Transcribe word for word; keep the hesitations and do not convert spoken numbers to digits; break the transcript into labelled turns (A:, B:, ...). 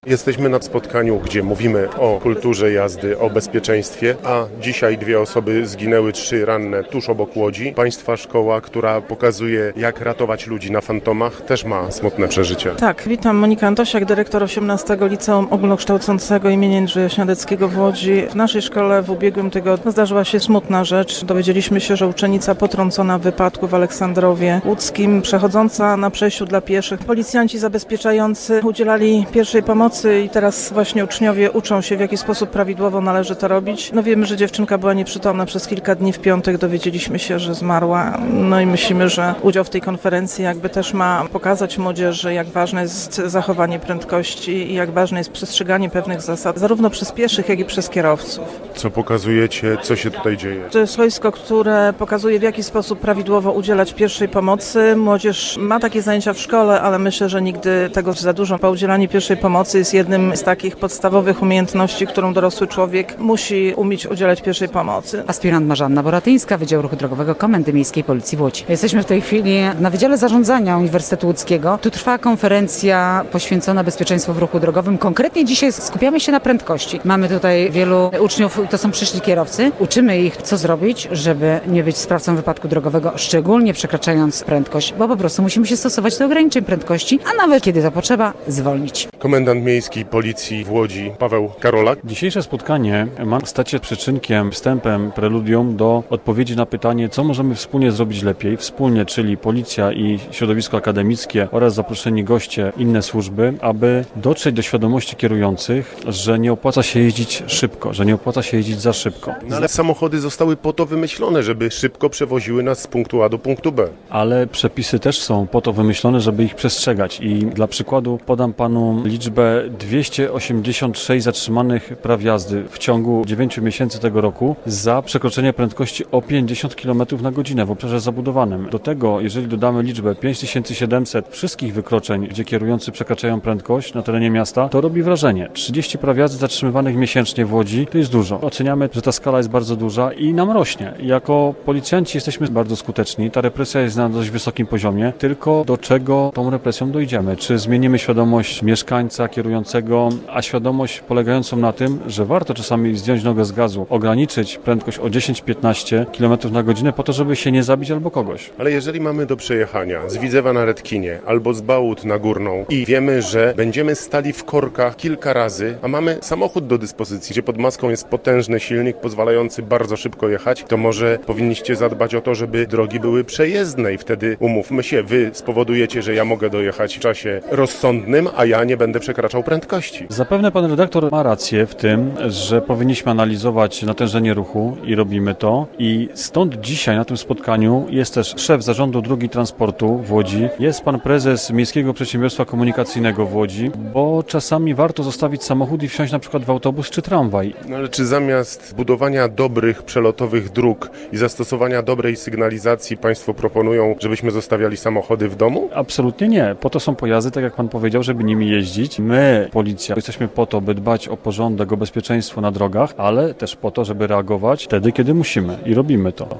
A: Jesteśmy na spotkaniu, gdzie mówimy o kulturze jazdy, o bezpieczeństwie, a dzisiaj dwie osoby zginęły, trzy ranne tuż obok Łodzi. Państwa szkoła, która pokazuje, jak ratować ludzi na fantomach, też ma smutne przeżycie.
B: Tak, witam. Monika Antosiak, dyrektor osiemnastego Liceum Ogólnokształcącego im. Jędrzeja Śniadeckiego w Łodzi. W naszej szkole w ubiegłym tygodniu zdarzyła się smutna rzecz. Dowiedzieliśmy się, że uczennica potrącona w wypadku w Aleksandrowie Łódzkim, przechodząca na przejściu dla pieszych. Policjanci zabezpieczający udzielali pierwszej pomocy i teraz właśnie uczniowie uczą się, w jaki sposób prawidłowo należy to robić. No wiemy, że dziewczynka była nieprzytomna przez kilka dni. W piątek dowiedzieliśmy się, że zmarła. No i myślimy, że udział w tej konferencji jakby też ma pokazać młodzieży, jak ważne jest zachowanie prędkości i jak ważne jest przestrzeganie pewnych zasad, zarówno przez pieszych, jak i przez kierowców.
A: Co pokazujecie, co się tutaj dzieje?
B: To jest wojsko, które pokazuje, w jaki sposób prawidłowo udzielać pierwszej pomocy. Młodzież ma takie zajęcia w szkole, ale myślę, że nigdy tego za dużo. Bo udzielanie pierwszej pomocy jest jednym z takich podstawowych umiejętności, którą dorosły człowiek musi umieć udzielać pierwszej pomocy.
C: Aspirant Marzanna Boratyńska, Wydział Ruchu Drogowego Komendy Miejskiej Policji w Łodzi. Jesteśmy w tej chwili na Wydziale Zarządzania Uniwersytetu Łódzkiego. Tu trwa konferencja poświęcona bezpieczeństwu w ruchu drogowym. Konkretnie dzisiaj skupiamy się na prędkości. Mamy tutaj wielu uczniów, to są przyszli kierowcy. Uczymy ich, co zrobić, żeby nie być sprawcą wypadku drogowego, szczególnie przekraczając prędkość, bo po prostu musimy się stosować do ograniczeń prędkości, a nawet kiedy to potrzeba, zwolnić.
A: Komendant Miejskiej Policji w Łodzi, Paweł Karolak.
D: Dzisiejsze spotkanie ma stać się przyczynkiem, wstępem, preludium do odpowiedzi na pytanie, co możemy wspólnie zrobić lepiej. Wspólnie, czyli policja i środowisko akademickie oraz zaproszeni goście, inne służby, aby dotrzeć do świadomości kierujących, że nie opłaca się jeździć szybko, że nie opłaca się jeździć za szybko.
A: No ale samochody zostały po to wymyślone, żeby szybko przewoziły nas z punktu A do punktu B.
D: Ale przepisy też są po to wymyślone, żeby ich przestrzegać. I dla przykładu podam panu liczbę dwieście osiemdziesiąt sześć zatrzymanych praw jazdy w ciągu dziewięciu miesięcy tego roku za przekroczenie prędkości o pięćdziesiąt kilometrów na godzinę w obszarze zabudowanym. Do tego, jeżeli dodamy liczbę pięć tysięcy siedemset wszystkich wykroczeń, gdzie kierujący przekraczają prędkość na terenie miasta, to robi wrażenie. trzydzieści praw jazdy zatrzymywanych miesięcznie w Łodzi to jest dużo. Oceniamy, że ta skala jest bardzo duża i nam rośnie. Jako policjanci jesteśmy bardzo skuteczni. Ta represja jest na dość wysokim poziomie. Tylko do czego tą represją dojdziemy? Czy zmienimy świadomość mieszkańca, kierującego, a świadomość polegającą na tym, że warto czasami zdjąć nogę z gazu, ograniczyć prędkość o dziesięć piętnaście kilometrów na godzinę po to, żeby się nie zabić albo kogoś.
A: Ale jeżeli mamy do przejechania z Widzewa na Redkinie albo z Bałut na Górną i wiemy, że będziemy stali w korkach kilka razy, a mamy samochód do dyspozycji, gdzie pod maską jest potężny silnik pozwalający bardzo szybko jechać, to może powinniście zadbać o to, żeby drogi były przejezdne i wtedy umówmy się, wy spowodujecie, że ja mogę dojechać w czasie rozsądnym, a ja nie będę przekraczał prędkości.
D: Zapewne pan redaktor ma rację w tym, że powinniśmy analizować natężenie ruchu i robimy to. I stąd dzisiaj na tym spotkaniu jest też szef Zarządu Dróg i Transportu w Łodzi, jest pan prezes Miejskiego Przedsiębiorstwa Komunikacyjnego w Łodzi, bo czasami warto zostawić samochód i wsiąść na przykład w autobus czy tramwaj.
A: No ale czy zamiast budowania dobrych przelotowych dróg i zastosowania dobrej sygnalizacji państwo proponują, żebyśmy zostawiali samochody w domu?
D: Absolutnie nie. Po to są pojazdy, tak jak pan powiedział, żeby nimi jeździć. My, policja, jesteśmy po to, by dbać o porządek, o bezpieczeństwo na drogach, ale też po to, żeby reagować wtedy, kiedy musimy i robimy to.